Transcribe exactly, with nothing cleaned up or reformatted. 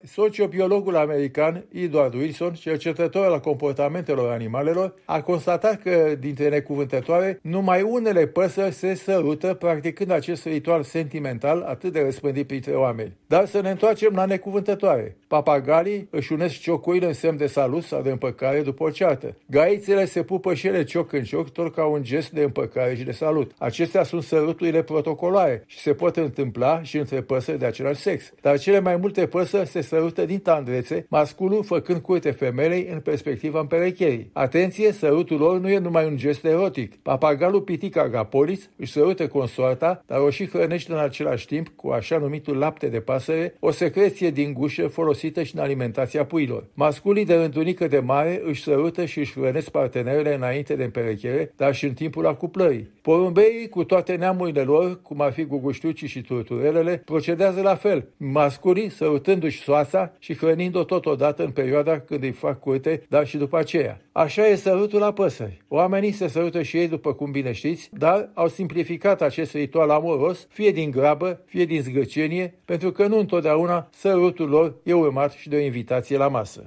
Sociobiologul american Edward Wilson, cercetător al comportamentelor animalelor, a constatat că dintre necuvântătoare, numai unele păsări se sărută practicând acest ritual sentimental atât de răspândit printre oameni. Dar să ne întoarcem la necuvântătoare. Papagalii își unesc ciocurile în semn de salut sau de împăcare după o ceartă. Gaițele se pupă și ele cioc în cioc, tot ca un gest de împăcare și de salut. Acestea sunt săruturile protocolare și se pot întâmpla și între păsări de același sex. Dar cele mai multe păsări se sărută din tandrețe, masculul făcând curte femelei în perspectiva împerecherii. Atenție, sărutul lor nu e numai un gest erotic. Papagalul Pitica agapolis își sărută consoarta, dar o și hrănește în același timp cu așa numitul lapte de pasăre, o secreție din gușă folosită și în alimentația puilor. Masculii de rândunică de mare își sărută și își hrănesc partenerele înainte de împerechere, dar și în timpul acuplării. Porumbeii, cu toate neamurile lor, cum ar fi guguștucii și turturelele, procedează la fel. Masculii sărutându-și soața și hrănind-o totodată în perioada când îi fac curte, dar și după aceea. Așa e sărutul la păsări. Oamenii se sărută și ei, după cum bine știți, dar au simplificat acest ritual amoros, fie din grabă, fie din zgârcenie, pentru că nu întotdeauna sărutul lor e urmat și de o invitație la masă.